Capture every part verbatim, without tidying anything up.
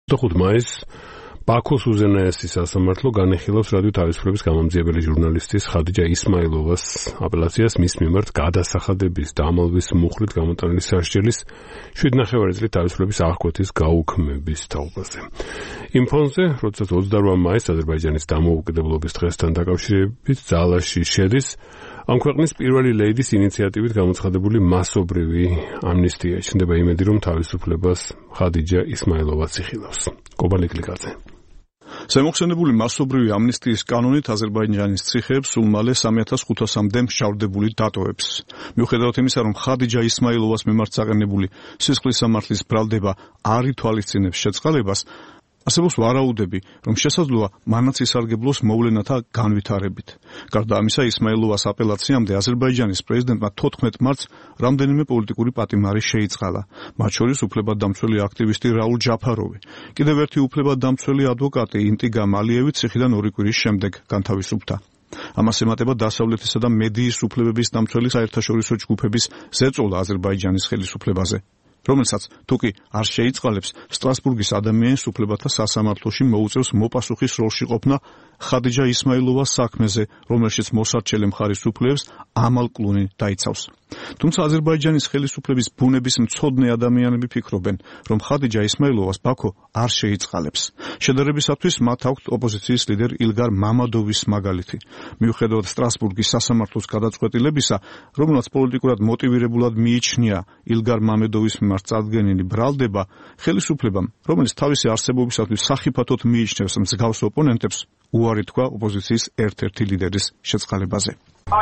ოცდახუთი მაისს ბაქოს უზენაესი სასამართლო განიხილავს რადიო თავისუფლების გამამძიებელი ჟურნალისტის ხადიჯა ისმაილოვას აპელაციას მის მიმართ გადასახადების და ამალების მუხლით გამოტანილი სასჯელის შვიდ ნახევარი წლის თავისუფლების აღკვეთის გაუქმების თაობაზე. იმ ფონზე, როდესაც ოცდაორ მაისს აზერბაიჯანის დამოუკიდებლობის დღესთან დაკავშირებით ძალაში შედის ამ ქვეყნის პირველი ლეიდის ინიციატივით გამოცხადებული მასობრივი ამნისტია. ჩნდება იმედი, რომ თავისუფლებას ხადიჯა ისმაილოვაც იხილავს. კობალე კლიკაძე. ზემოხსენებული მასობრივი ამნისტიის კანონით აზერბაიჯანის ციხეებს სულ მალე სამი ათას ხუთასამდე მშავდებული დატოვებს. მიუხედავად იმისა, რომ ხადიჯა ისმაილოვას მიმართ საყენებული სისხლის სამართლის ბრალდება არ ითვალისწინებს შეწყალებას, არსებობს ვარაუდები, რომ შესაძლოა მანაც ისარგებლოს მოვლენათა განვითარებით. გარდა ამისა, ისმაილოვას აპელაციამდე აზერბაიჯანის პრეზიდენტმა თოთხმეტ მარტს რამდენიმე პოლიტიკური პატიმარი შეიწყალა, მათ შორის უფლებადამცველი აქტივისტი რაულ ჯაფაროვი. კიდევ ერთი უფლებადამცველი ადვოკატი ინტიგა მალიევი ციხიდან ორი კვირის შემდეგ განთავისუფლდა. ამას ემატება დასავლეთისა და მედიის უფლებების დამცველი საერთაშორისო ჯგუფების ზეწოლა აზერბაიჯანის ხელისუფლებაზე, რომელსაც თუკი არ შეიწყალებს, სტრასბურგის ადამიანის უფლებათა სასამართლოში მოუწევს მოპასუხის როლში ყოფნა ხადიჯა ისმაილოვას საქმეზე, რომელშიც მოსარჩელე მხარის უფლებებს ამალ კლუნი დაიცავს. თუმცა აზერბაიჯანის ხელისუფლების ბუნების მცოდნე ადამიანები ფიქრობენ, რომ ხადიჯა ისმაილოვას ბაქო არ შეიწყალებს. შედარებისათვის მათ აქვთ ოპოზიციის ლიდერ ილგარ მამადოვის მაგალითი. მიუხედავად სტრასბურგის სასამართლოს გადაწყვეტილებისა, რომელსაც პოლიტიკურად მოტივირებულად მიიჩნია ილგარ მამადოვის მიმართ წარდგენილი ბრალდება, ხელისუფლებამ, რომელიც თავისი არსებობისათვის სახიფათოდ მიიჩნევს მსგავს ოპონენტებს, უარი თქვა ოპოზიციის ერთ-ერთი ლიდერის შეწყალებაზე.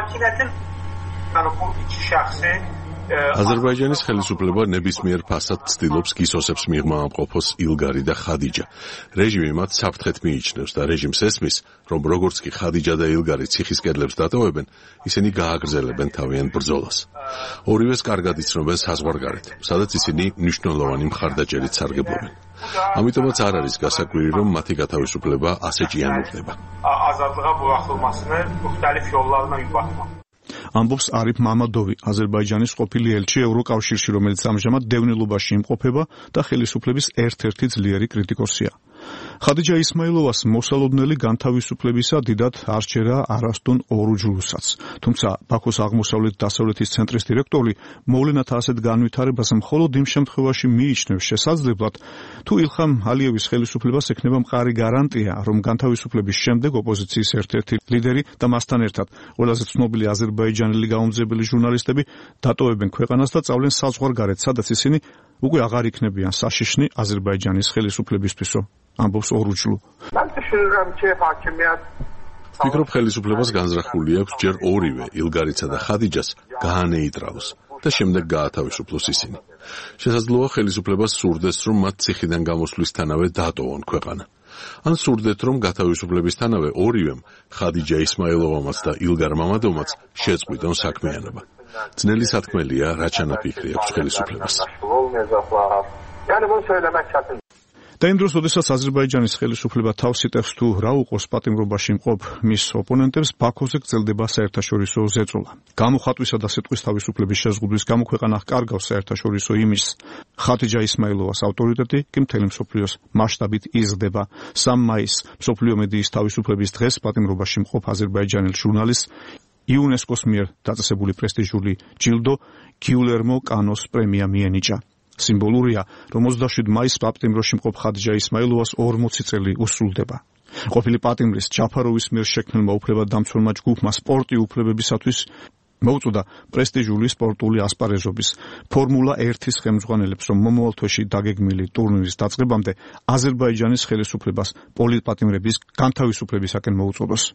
აზერბაიჯანის ხელისუფლება ნებისმიერ ფასად ცდილობს გისოსებს მიღმაამყოფოს ილგარი და ხადიჯა. რეჟიმი მათ საფრთხეთ მიიჩნევს და რეჟიმს ესმის, რომ როგორც კი ხადიჯა და ილგარი ციხის კედლებს დატოვებენ, ისინი გააგრძელებენ თავიანთ ბრძოლას. ორივეს კარგად იცნობენ საზღვარგარეთ, სადაც ისინი მნიშვნელოვანი მხარდაჭერით სარგებლობენ. ამიტომაც არ არის გასაკვირი, რომ მათი გათავისუფლება ასე ჭიანურდება. ამბობს არიფ მამადოვი, აზერბაიჯანის ყოფილი ელჩი ევროკავშირში, რომელიც ამჟამად დევნილობაში იმყოფება და ხელისუფლების ერთ-ერთი ძლიერი კრიტიკოსია. ხადიჯა ისმაილოვას მოსალოდნელი განთავისუფლებისა დიდად არ სჯერა არასტուն ორუჯლუსაც. თუმცა ბაქოს აღმოსავლეთ-დასავლეთის ცენტრის დირექტორი მოვლენათა ასეთ განვითარებას მხოლოდ იმ შემთხვევაში მიიჩნევს შესაძლებლად, თუ ილხამ ალიევის ხელისუფლებას ექნება მყარი გარანტია, რომ განთავისუფლების შემდეგ ოპოზიციის ერთ-ერთი ლიდერი და მასთან ერთად ყველაზე ცნობილი აზერბაიჯანელი გამომძიებელი ჟურნალისტები დატოვებენ ქვეყანას და წავლენ საზღვარგარეთ, სადაც ისინი უკვე აღარ იქნებიან საშიშნი აზერბაიჯანის ხელისუფლებისთვისო. ამბობს ორუჯლუ. ვფიქრობ, ხელისუფლებას განზრახული აქვს ჯერ ორივე ილგარიცა და ხადიჯას გაანეიტრალოს და შემდეგ გაათავისუფლოს ისინი. შესაძლოა ხელისუფლებას სურდეს, რომ მათ ციხიდან გამოსვლისთანავე დატოვონ ქვეყანა. ან სურდეთ, რომ გათავისუფლებისთანავე ორივემ, ხადიჯა ისმაილოვამაც და ილგარ მამადოვმაც შეწყვიტონ საქმიანობა. ძნელი სათქმელია, რა ჩანაფიქრი აქვს ხელისუფლებას. და იმ დროს, როდესაც აზერბაიჯანის ხელისუფლება თავს იტევს თუ რა უყოს პატიმრობაში მყოფ მის ოპონენტებს, ბაქოზე გრძელდება საერთაშორისო ზეწოლა. გამოხატვისა და სიტყვის თავისუფლების შეზღუდვის გამო ქვეყანა ჰკარგავს საერთაშორისო იმიჯს. ხადიჯა ისმაილოვას ავტორიტეტი კი მთელი მსოფლიოს მასშტაბით იზრდება. სამი მაისს მსოფლიო მედიის თავისუფლების დღეს პატიმრობაში მყოფ აზერბაიჯანელ ჟურნალისტს იუნესკოს მიერ დაწესებული პრესტიჟული ჯილდო გიულერმო კანოს პრემია მიენიჭა. სიმბოლურია, რომ ოცდაშვიდი მაისს პატიმროში მყოფ ხადიჯა ისმაილოვას ორმოცი წელი უსრულდება. ყოფილი პატიმრის ჯაფაროვის მიერ შექმნილმა უფლებადამცველმა ჯგუფმა სპორტი უფლებებისათვის მოუწოდა პრესტიჟული სპორტული ასპარეზობის ფორმულა ერთის ხელმძღვანელებს, რომ მომავალ თვეში დაგეგმილი ტურნირის დაწყებამდე აზერბაიჯანის ხელისუფლებას პოლიტპატიმრების განთავისუფლებისაკენ მოუწოდოს.